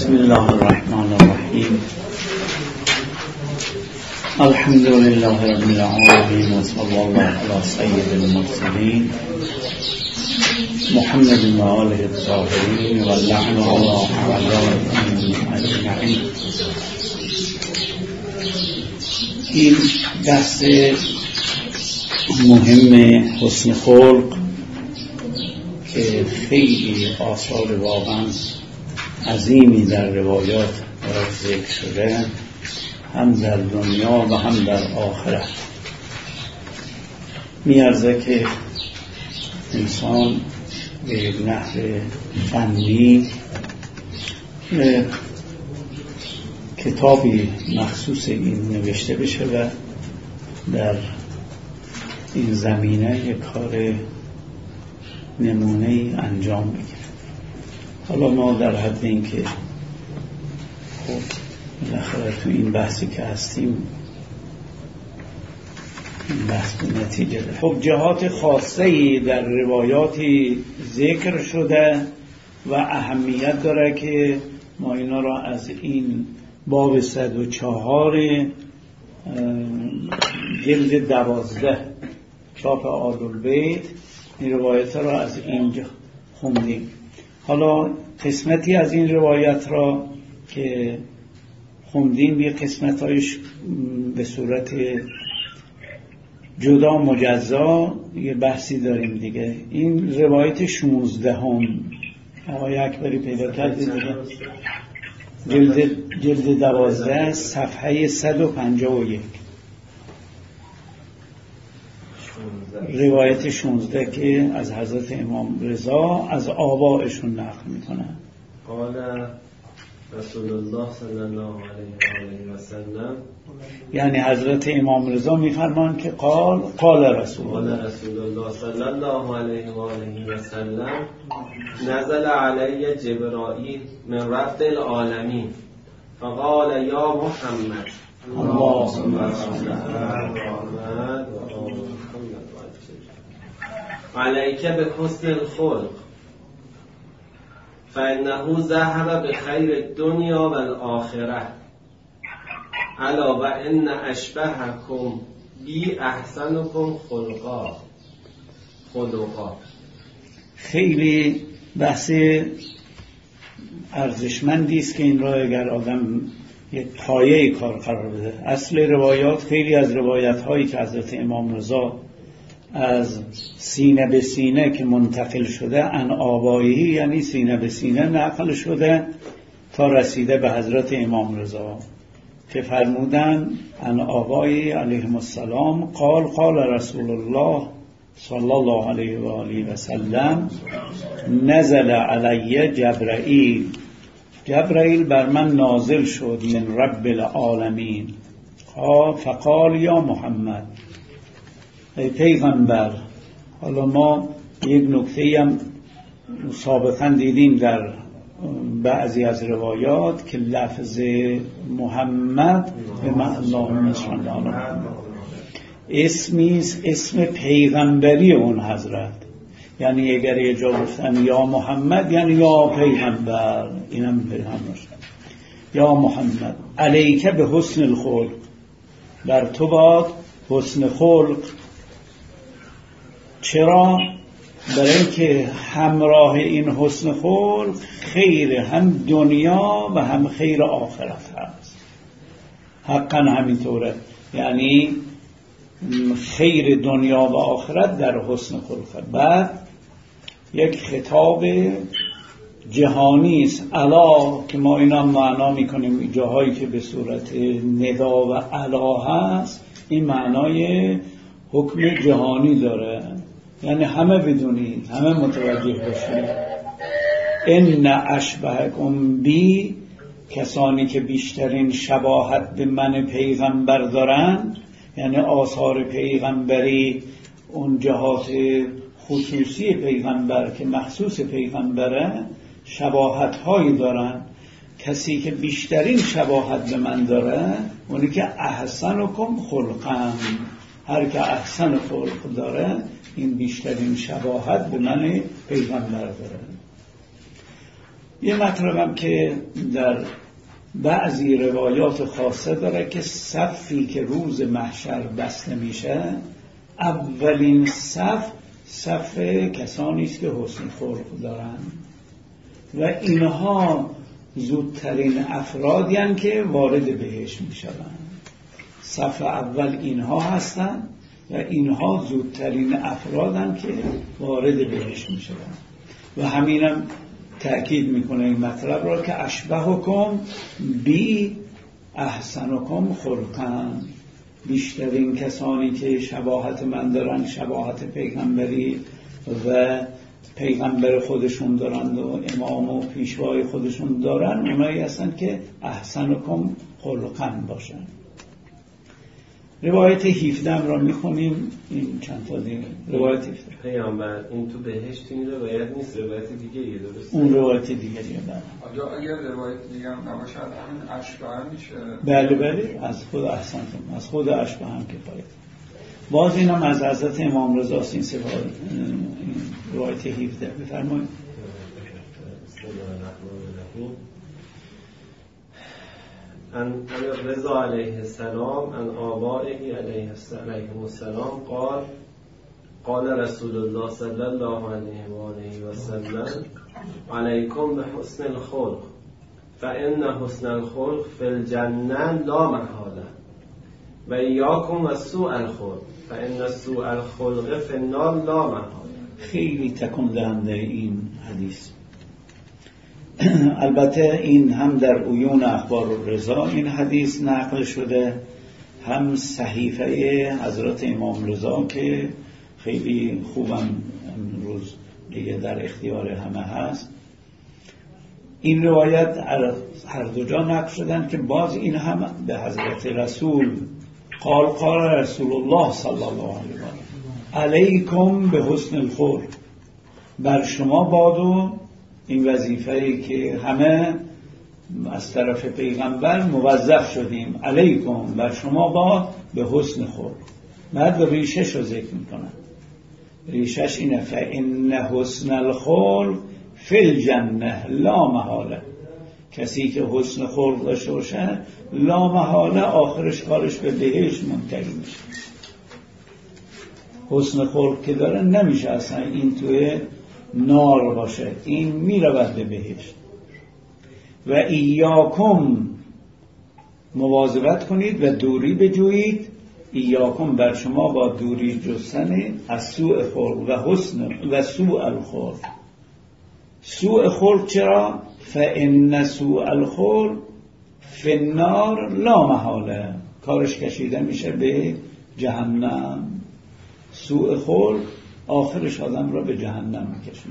بسم الله الرحمن الرحیم. الحمد لله رب العالمین و صلی الله علی سید المرسلین محمد و آله الطاهرین و لعن الله علی اجمعین. این بحث مهم حسن خلق که خیلی آثار واقعا عظیمی در روایات ذکر شده، هم در دنیا و هم در آخرت. میارزه که انسان به یک نحو فنی کتابی مخصوص این نوشته بشه و در این زمینه یک کار نمونه‌ای انجام بگیره. حالا ما در حد این که خب بالاخره تو این بحثی که هستیم این بحث به نتیجه ده. خب جهات خاصه‌ای در روایاتی ذکر شده و اهمیت داره که ما اینا را از این باب 104 جلد 12 چاپ آل‌البیت این روایت را از اینجا خوندیم. حالا قسمتی از این روایت را که خوندیم یه قسمتایش به صورت جدا مجزا یه بحثی داریم دیگه. این روایت 16 آقای اکبری پیدا کردید دیگه، جلد 12 صفحه 151 روایت 16 که از حضرت امام رضا از آبائشون نقل میکنن. قال رسول الله صلی الله علیه و سلم، یعنی حضرت امام رضا میفرمان که قال رسول الله صلی الله علیه و آله و سلم نزل علی جبرائیل من رب العالمین فقال یا محمد اللهم علیک بحسن الخلق فانه ذهب بخیر الدنیا والآخرة الا و ان اشبهکم بی احسنکم خلقا. خیلی بحث ارزشمندی است که این را اگر آدم یک پایه کار قرار بده. اصل روایات، خیلی از روایت هایی که حضرت امام رضا از سینه به سینه که منتقل شده، عن آبائه یعنی سینه به سینه نقل شده تا رسیده به حضرت امام رضا که فرمودن عن آبائه علیهم السلام قال رسول الله صلی الله علیه و آله و سلم نزل علی جبرائیل بر من نازل شد من رب العالمین فقال یا محمد، ای پیغمبر. حالا ما یک نکته هم سابقا دیدیم در بعضی از روایات که لفظ محمد به معنی اسمی است، اسم پیغمبری اون حضرت. یعنی اگر یه جا گفتن یا محمد یعنی یا پیغمبر، اینم پیغمبر شد. یا محمد علیک به حسن الخلق، بر تو باد حسن خلق. چرا؟ برای اینکه همراه این حسن خلق خیر هم دنیا و هم خیر آخرت هست. حقا همینطوره، یعنی خیر دنیا و آخرت در حسن خلق. بعد یک خطاب جهانی است، الا که ما اینا معنا میکنیم جاهایی که به صورت ندا و الا هست، این معنای حکم جهانی داره، یعنی همه بدونید، همه متوجه باشید. ان اشبهکم بی، کسانی که بیشترین شباهت به من پیغمبر دارن، یعنی آثار پیغمبری، اون جهات خصوصی پیغمبر که مخصوص پیغمبره، شباهت هایی دارن. کسی که بیشترین شباهت به من داره اونی که احسنکم خلقا، هر که احسن خلق داره این بیشترین شباهت به من پیغمبر داره. یه مطلبم که در بعضی روایات خاصه داره که صفی که روز محشر بسته میشه، اولین صف کسانی است که حسن خلق دارن و اینها زودترین افرادی هستند که وارد بهشت میشوند. صف اول اینها هستند و اینها زودترین افرادند که وارد بهشت میشوند. و همینم تأکید میکنه این مطلب را که اشبهکم بی احسنکم خلقا، بیشترین کسانی که شباهت من دارن، شباهت پیغمبری و پیغمبر خودشون دارن و امام و پیشوای خودشون دارن، اونایی هستن که احسنکم خلقا باشن. روایت 17 را میخونیم. این چند تا دیگه روایت 17 پیامبر این تو بهشت این روایت نیست، روایت دیگه یه درست. اون روایت دیگه داره. اگر روایت دیگه هم نباشد همین اشبه میشه. بله از خود احسنتم، از خود اشبه هم کفایت. باز اینم از حضرت امام رضا این روایت 17 بفرمایید. ان رضا علیه السلام ان آبائه علیه السلام قال رسول الله صلی الله علیه و آله و سلم علیکم بحسن الخلق فإن حسن الخلق فی الجنه لا محاله و ایاکم و سوء الخلق فإن سوء الخلق فی النار لا محاله. خیلی تکون دهنده این حدیث. البته این هم در عیون اخبار الرضا این حدیث نقل شده، هم صحیفه حضرت امام رضا که خیلی خوبم امروز دیگه در اختیار همه هست. این روایت هر دو جا نقل شدن که باز این هم به حضرت رسول قال رسول الله صلی الله علیه و آله علیکم به حسن الخلق، بر شما بادو این وظیفه‌ای که همه از طرف پیغمبر موظف شدیم، علیکم بر شما با به حسن خلق. بعد ریشش رو ذکر میکنن. ریشش اینه فإن حسن الخلق فی الجنه لا محاله، کسی که حسن خلق داشته باشه لا محاله آخرش کارش به بهشت منتهی میشه. حسن خلق که داره نمیشه اصلا این توی نار باشه، این میرود به بهشت. و ایاکم مواظبت کنید و دوری بجویید، ایاکم بر شما با دوری جستن از سوء خلق و حسن و سوء الخلق. سوء خلق چرا؟ فإن سوء الخلق فی النار لا محاله، کارش کشیده میشه به جهنم. سوء خلق آخرش آدم را به جهنم میکشونه.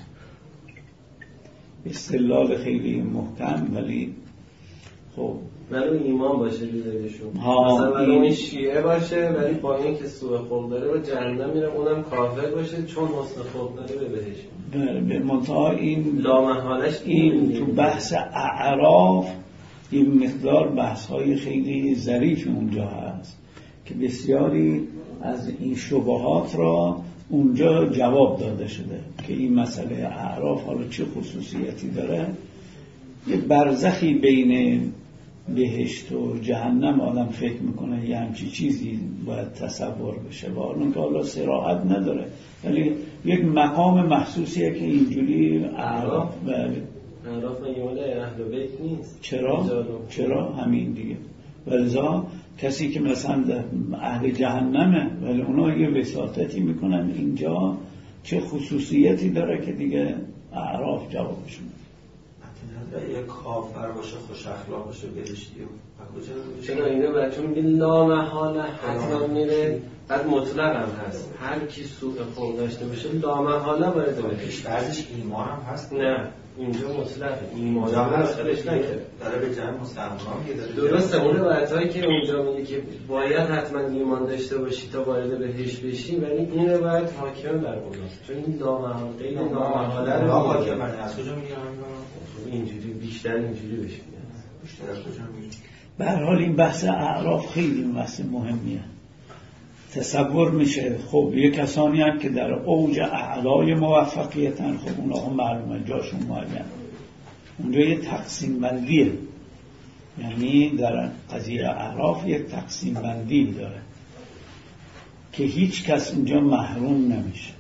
استدلال خیلی محکم، ولی خب ولی ایمان باشه بیدایشون، مثلا ولی اون شیعه باشه ولی با این که سوء خلق داره به جهنم میره، اونم کافر باشه چون حسن خلق داره به بهشت. به منتها این لامحالش این تو بحث اعراف این مقدار بحث های خیلی ظریف اونجا هست که بسیاری از این شبهات را اونجا جواب داده شده که این مسئله اعراف حالا چه خصوصیتی داره. یه برزخی بین بهشت و جهنم آدم فکر میکنه یه همچی چیزی باید تصور بشه و حالا صراحت نداره، ولی یک مقام محسوسیه که اینجوری اعراف اعراف مال اهل بیت نیست. چرا همین دیگه. ولذا کسی که مثلا اهل جهنمه ولی اونا یه وساطتی میکنن اینجا چه خصوصیتی داره که دیگه اعراف جوابشون. یه کافر باشه خوش اخلاق باشه بهشتی چرا اینو بچه میگه لا محاله حتما میره، بعد مطلق هم هست هر کی سوء خلق داشته باشه لا محاله باید بهش. بعضیش ایمان هم هست. نه اینجا مطلق ایمان هم هست، خودش نکرد داره به جمع مسلمان که داره درسته. اون روایتایی که اونجا میگه که باید حتما ایمان داشته باشی تا وارد بهشت بشی، ولی این روایت حاکم بر اوناست چون این لا محاله رو حاکم بر از کجا میگه اینجوری بیشتر اینجوری بشه بیشتر از کجا میگه. به هر حال این بحث اعراف خیلی بحث مهمیه. تصور میشه خب یه کسانی هم که در اوج اعلای موفقیتن، خب اونها معلومه جاشون معین، اونجا یه تقسیم بندیه، یعنی در قضیه اعراف یک تقسیم بندی داره که هیچ کس اونجا محروم نمیشه.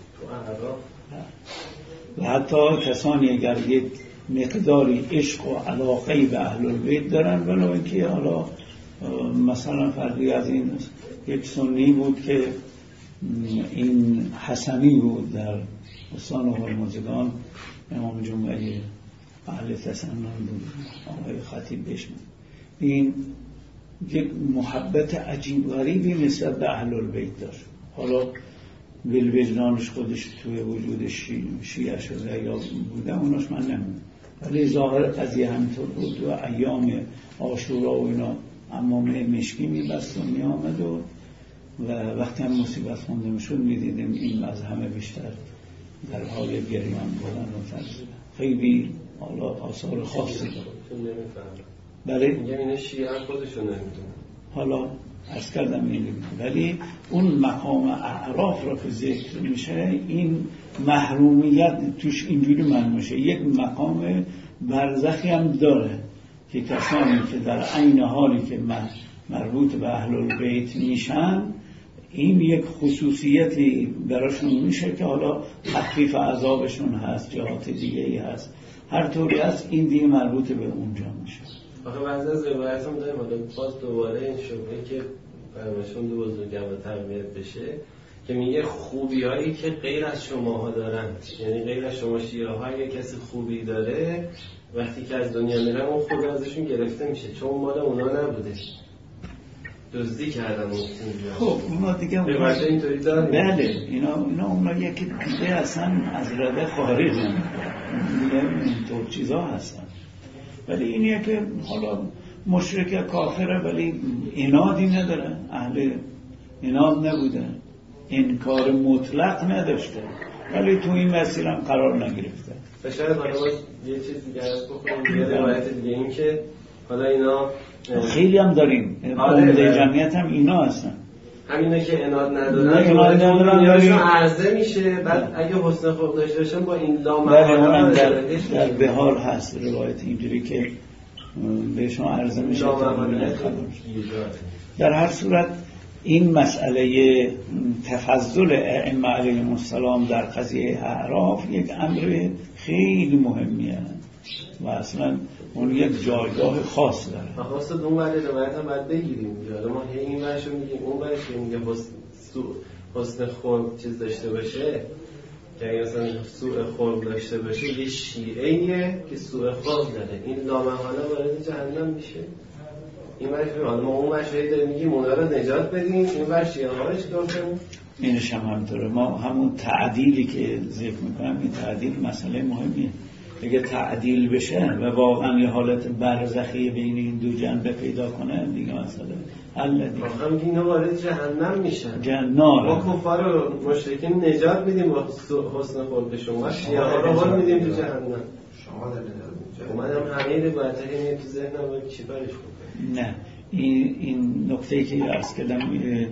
و حتی کسانی اگر یک مقداری عشق و علاقه به اهل البیت دارن، ولو اینکه حالا مثلا فردی از این یک سنی بود که این حسنی بود در استان هرمزگان، امام جمعه اهل تسنن بود، آقای خطیب بشمون، این یک محبت عجیب غریبی نسبت به اهل البیت داشت. حالا وجدانش خودش توی وجود شیعه شده یا بوده اوناش من نمیدونم، ولی ظاهر قضیه همینطور بود. و ایام عاشورا و اینا عمامه مشکی میبست و میامد و وقتی هم مصیبت خونده میشد میدیدیم این از همه بیشتر در حال گریان بودن و ترزیدن. خیلی حالا آثار خاصی داره. بله میگم این شیعه خودشون نمیدونه. حالا عرض کردم این ولی اون مقام اعراف را که ذکر میشه این محرومیت توش اینجوری معلوم میشه. یک مقام برزخی هم داره که کسانی که در عین حالی که مربوط به اهل البیت میشن این یک خصوصیتی براشون میشه که حالا تخفیف عذابشون هست، جهات دیگه ای هست، هر طوری هست این دیگه مربوط به اونجا میشه. آخه بعضی از روایت هم داریم، حالا باز دوباره این شبهه که فرمایشون دو بزرگم و تربیت بشه که میگه خوبی هایی که غیر از شماها دارن، یعنی غیر از شما شیعه ها یه کسی خوبی داره وقتی که از دنیا میرن اون خوبی ازشون گرفته میشه چون مال اونا نبوده، دزدی کردن اون. خب اونا دیگه روایت اینطوری داریم. بله اونا یکی دیگه اصلا از رده خارجن، دیگه اینطور چیزا هستن. ولی اینیه که حالا مشرک کافره ولی عنادی نداره، اهل عناد نبوده، انکار مطلق نداشته، ولی تو این مسیر هم قرار نگرفته. بشاید حالا یه چیز دیگه از بخونیم، یه روایت دیگه این که حالا اینا خیلی هم داریم، عمده جمعیت هم اینا هستن، همینا که عناد ندارن دنیاشون عرضه میشه، بعد اگه حسن خلق داشته باشن با این لامحاله در بهار هست روایت اینجوری که بهشون عرضه میشه. در هر صورت این مسئله تفضل ائمه علیهم السلام در قضیه اعراف یک امر خیلی مهمیه و اصلا اون یک جایگاه خاص داره. خاصه اون ولی روایت هم باید بگیریم. حالا ما این ورشو میگیم اون ورشو میگه حسن خلق چیز داشته باشه که اگه مثلا سوء خلق داشته باشه یه شیعه‌ایه که سوء خلق داره، این لامحاله وارد جهنم میشه. این ورشو حالا ما اون ورشو داریم میگیم اونا رو نجات بدیم، این ورش شیعه ها رو چیکار کنیم؟ اینش هم همینطوره. ما همون تعدیلی که ذکر میکنم این تعدیل مسئله مهمیه. اگه تعدیل بشه و واقعا یه حالت برزخی بین این دو جنبه پیدا کنه دیگه مسئله حل دیگه. آخه میگه اینا وارد جهنم میشن. ما کفار و مشرکین نجات میدیم با حسن خلق شما، شیعه ها رو هول میدیم تو جهنم. شما در نجات اومدم همه روایت‌ها میاد تو ذهنم و چی کارش کنم. نه این نکته‌ای که عرض کردم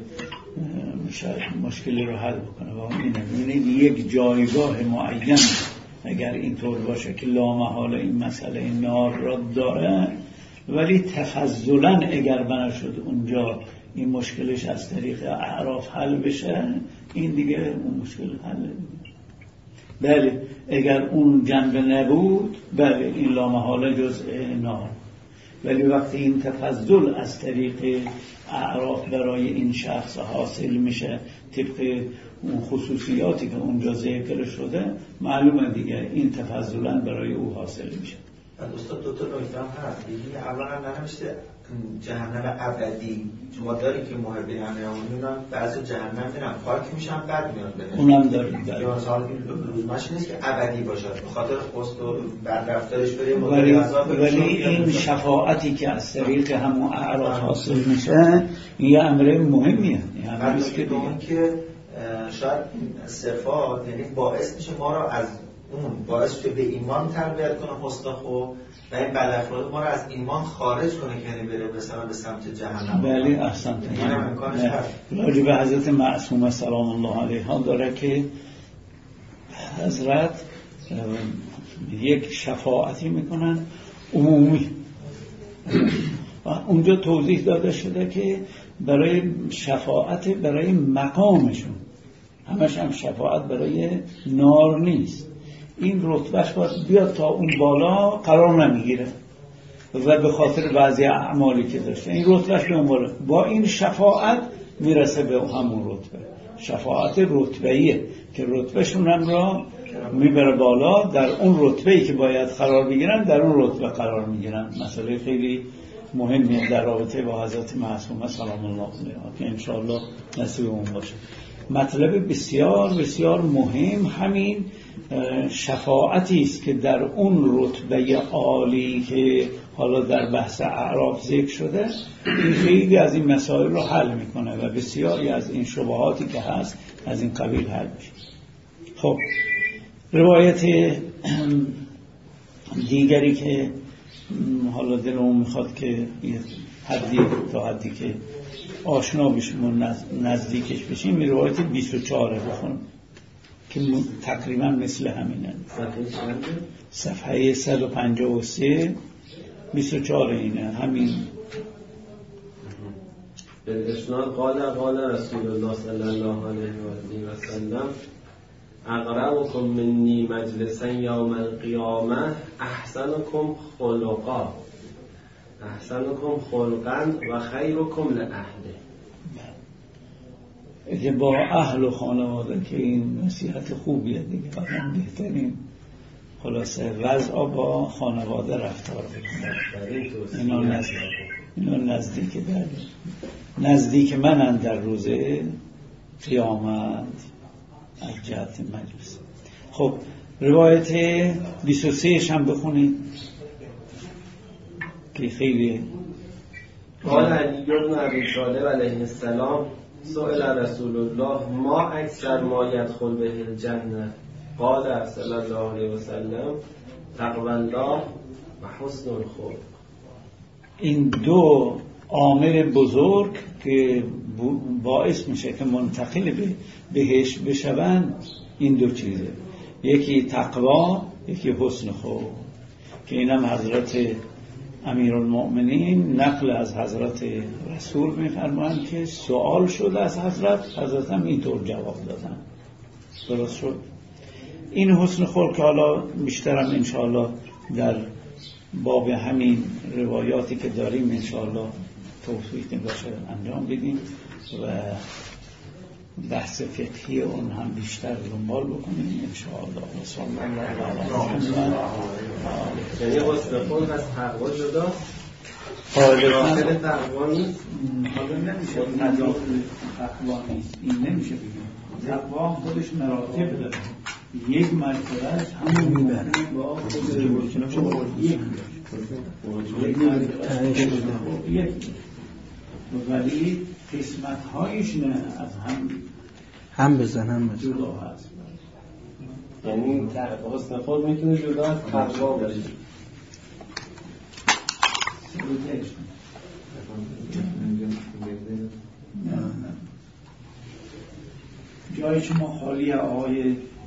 شاید مشکلی رو حل بکنه و اینه یک جایگاه معین اگر اینطور باشه که لامحاله این مسئله نار را داره، ولی تفضلا اگر بنا شد اونجا این مشکلش از طریق اعراف حل بشه این دیگه اون مشکل حل دیگه. بله اگر اون جنبه نبود بله این لامحاله جزء نار، ولی وقتی این تفضل از طریق اعراف برای این شخص حاصل میشه طبق اون خصوصیاتی که اونجا ذکر شده معلومه دیگه این تفضلا برای او حاصل میشه. دوستان دو تا نکته هم هست. یکی اولا نمیشه جهنم ابدی، شما داری که محبین امیرامونیون بعضی جهنم میرن پاک میشن بعد میان بهش، اونم داریم یا مثلا روزمش نیست که ابدی باشه به خاطر خست و بدرفتارش بره. ولی این شفاعتی که از طریق همون اعراف حاصل میشه این یه امر مهمیه. این که شاید صفات یعنی باعث میشه ما را از اون باعث که به ایمان تربیت کنه حسن خلق و این بداخلاق ما را از ایمان خارج کنه که یعنی بره مثلا به سمت جهنم. بله احسنت. این هم امکانش هست. راجب حضرت معصومه سلام الله علیها داره که حضرت یک شفاعتی میکنن عمومی. و اونجا توضیح داده شده که برای شفاعت برای مقامشون، همش هم شفاعت برای نار نیست. این رتبهش باید بیاد تا اون بالا قرار نمیگیره و به خاطر بعضی اعمالی که داشته این رتبهش به اون بالا، با این شفاعت میرسه به همون رتبه. شفاعت رتبهیه که رتبهشون هم را میبره بالا، در اون رتبهی که باید قرار بگیرن در اون رتبه قرار میگیرن. مسئله خیلی مهمیه در رابطه با حضرت معصومه سلام الله علیها که انشاءالله نصیب اون باشه. مطلب بسیار بسیار مهم همین شفاعتی است که در اون رتبه عالی که حالا در بحث اعراف ذکر شده، این خیلی از این مسائل رو حل میکنه و بسیاری از این شبهاتی که هست از این قبیل حل میشه. خب روایت دیگری که حالا دلمون میخواد که حدی تا حدی که آشنا بشیم و نزدیکش بشیم، روایت 24 بخونم که تقریبا مثل همینه. صفحه 153 24 اینه همین. بالاسناد قال رسول الله صلی الله علیه و سلم اقربكم منی مجلسا یوم القیامه احسنکم خلقا و خیرکم لاهله. که با اهل و خانواده که این نصیحت خوبیه دیگه، واقعا بهترین خلاصه وضع با خانواده رفتار بکنه. اینا نزدیک منن در روز قیامت از جهت مجلس. خب روایت 23 هم بخونید که خیلی. قال علی بن ابی طالب علیه السلام سئل رسول الله ما اکثر ما یدخل به الجنه قال صلی الله علیه و سلم تقوی الله و حسن الخلق. این دو عامل بزرگ که باعث میشه که منتقل به بهشت بشوند این دو چیزه، یکی تقوا، یکی حسن خلق، که اینم حضرت امیرالمؤمنین نقل از حضرت رسول میفرمایند که سوال شد از حضرت هم اینطور جواب دادن. درست شد. این حسن خلق که حالا بیشترم انشاءالله در باب همین روایاتی که داریم انشاءالله توفیق باشه انجام بدیم و بحث فقهی اون هم بیشتر دنبال بکنیم انشاءالله. صلی الله علیه و سلم. یعنی حسن خلق از تقوا جدا؟ داخل تقوا نیست؟ حالا نمیشه نداخل تقوا نیست، این نمیشه بگیم. تقوا خودش مراتب داره، یک مرتبه است همون میبره با خود یک ولی قسمت هایش نه از هم بزن جدا هست. یعنی حسن خلق میتونه جدا از تقوا باشه. جای شما خالی آقای